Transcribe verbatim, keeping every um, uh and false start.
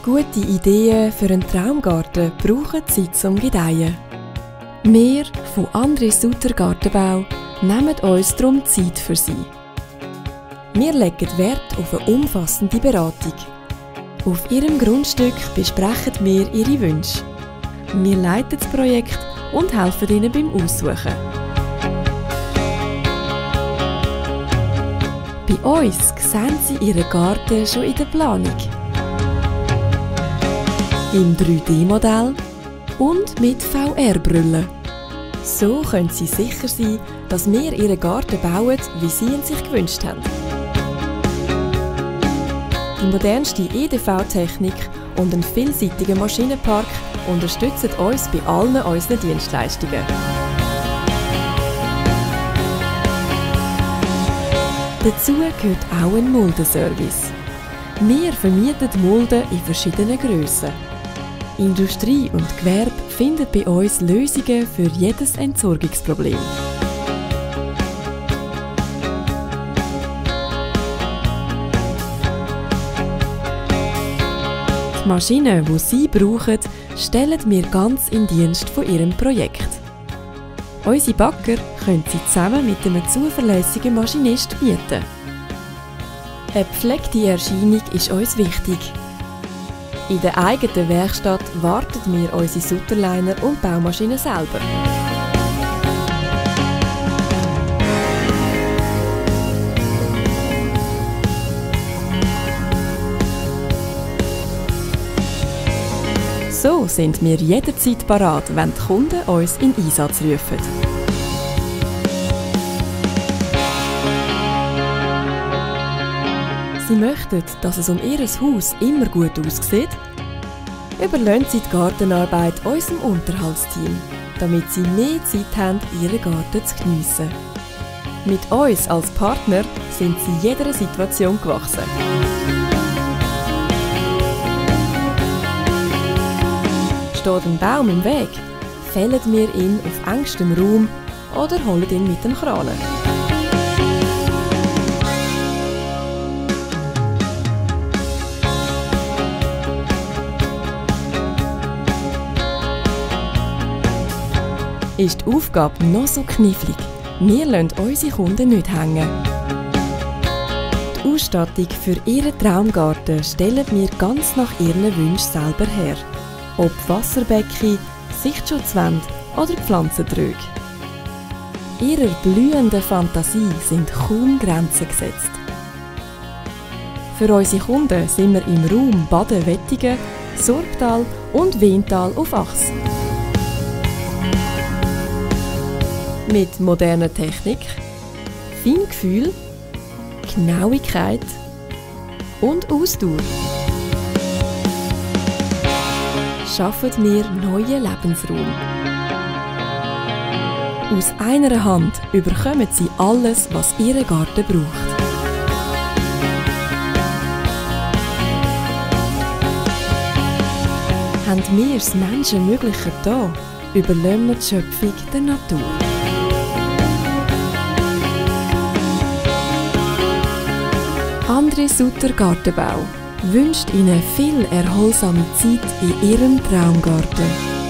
Gute Ideen für einen Traumgarten brauchen Zeit zum Gedeihen. Wir von André Sutter Gartenbau nehmen uns darum Zeit für Sie. Wir legen Wert auf eine umfassende Beratung. Auf Ihrem Grundstück besprechen wir Ihre Wünsche. Wir leiten das Projekt und helfen Ihnen beim Aussuchen. Bei uns sehen Sie Ihren Garten schon in der Planung. Im drei D Modell und mit V R-Brillen. So können Sie sicher sein, dass wir Ihren Garten bauen, wie Sie ihn sich gewünscht haben. Die modernste E D V-Technik und ein vielseitiger Maschinenpark unterstützen uns bei allen unseren Dienstleistungen. Dazu gehört auch ein Muldenservice. Wir vermieten Mulden in verschiedenen Grössen. Industrie und Gewerbe finden bei uns Lösungen für jedes Entsorgungsproblem. Die Maschinen, die Sie brauchen, stellen wir ganz in Dienst von Ihrem Projekt. Unsere Bagger können Sie zusammen mit einem zuverlässigen Maschinist mieten. Eine gepflegte Erscheinung ist uns wichtig. In der eigenen Werkstatt warten wir unsere Sutterliner und Baumaschinen selber. So sind wir jederzeit parat, wenn die Kunden uns in Einsatz rufen. Sie möchten, dass es um Ihr Haus immer gut aussieht? Überlassen Sie die Gartenarbeit unserem Unterhaltsteam, damit Sie mehr Zeit haben, Ihren Garten zu geniessen. Mit uns als Partner sind Sie jeder Situation gewachsen. Steht ein Baum im Weg, fällen wir ihn auf engstem Raum oder holen ihn mit dem Kranen. Ist die Aufgabe noch so knifflig? Wir lassen unsere Kunden nicht hängen. Die Ausstattung für Ihren Traumgarten stellen wir ganz nach Ihren Wünschen selber her. Ob Wasserbecken, Sichtschutzwände oder Pflanzentröge. Ihrer blühenden Fantasie sind kaum Grenzen gesetzt. Für unsere Kunden sind wir im Raum Baden-Wettigen, Sorgtal und Weintal auf Achs. Mit moderner Technik, Feingefühl, Genauigkeit und Ausdauer schaffen wir neuen Lebensraum. Aus einer Hand überkommen Sie alles, was Ihr Garten braucht. Haben wir das Menschenmögliche da, überlassen wir die Schöpfung der Natur. André Sutter Gartenbau wünscht Ihnen viel erholsame Zeit in Ihrem Traumgarten.